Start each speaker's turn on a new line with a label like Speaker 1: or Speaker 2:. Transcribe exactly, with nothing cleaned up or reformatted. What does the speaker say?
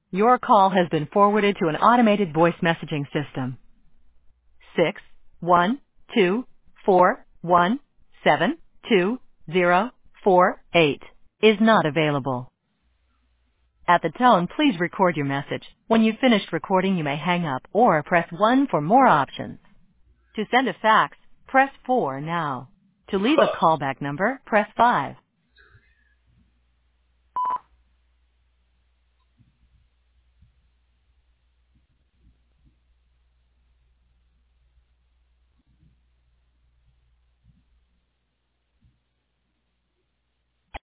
Speaker 1: Your call has been forwarded to an automated voice messaging system. Six one two four one seven two zero four eight is not available. At the tone, please record your message. When you've finished recording, you may hang up or press one for more options. To send a fax, press four now. To leave a callback number, press five.